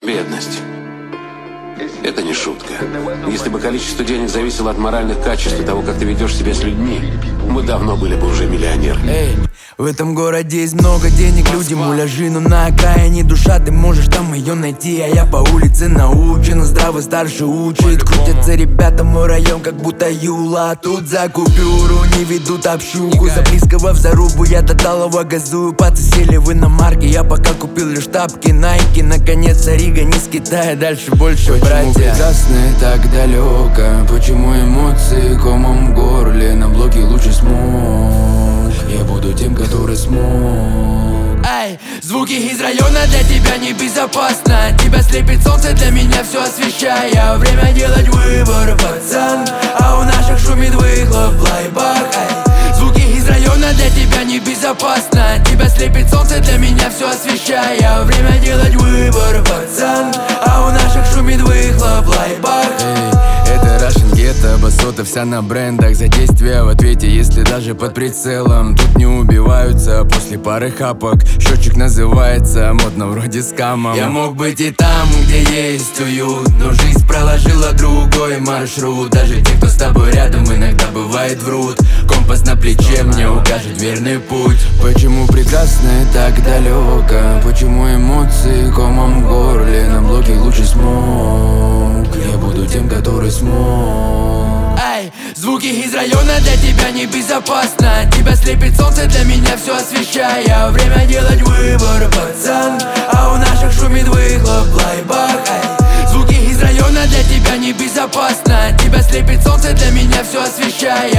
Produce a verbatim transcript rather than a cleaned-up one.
Бедность. Это не шутка. Если бы количество денег зависело от моральных качеств и того, как ты ведешь себя с людьми, мы давно были бы уже миллионерами. Эй, в этом городе есть много денег, люди муляжи, но на окраине душа, ты можешь там ее найти. А я по улице научен, здравый старший учит. Крутятся ребята, мой район как будто Юла. А тут за купюру не ведут общуху. За близкого в зарубу я до талого газую. Пацы сели в иномарке, я пока купил лишь тапки Найки. Наконец Рига не с Китая, дальше больше, почему братья? прекрасно и так далеко? Почему эмоции комом в горле? На блоке лучше смог. Я буду тем, который смог. Ай, звуки из района для тебя небезопасно. Тебя слепит солнце, для меня все освещая. Время делать выбор, пацан. А у наших шумит выхлоп в лайбах. Ай, звуки из района для тебя небезопасно. Тебя слепит солнце, для меня все освещая. Время делать выбор, пацан. А у наших шумит выхлоп в лайбах. Это Russian Ghetto, басота вся на брендах. За действия в ответе, если даже под прицелом. Тут не убиваются после пары хапок. Счетчик называется модно вроде скамом. Я мог быть и там, где есть уют, но жизнь проложила другой маршрут. Даже те, кто с тобой рядом, иногда бывает врут. Компас на плече мне укажет верный путь. Почему прекрасно и так далеко? Почему эмоции комом в горле? На блоке лучше смог. Я буду тем, который смог. Ай, звуки из района для тебя небезопасно. Тебя слепит солнце, для меня все освещая. Время делать выбор, пацан. А у наших шумит выхлоп в лайбах. Ай, звуки из района для тебя небезопасно. Тебя слепит солнце, для меня все освещая.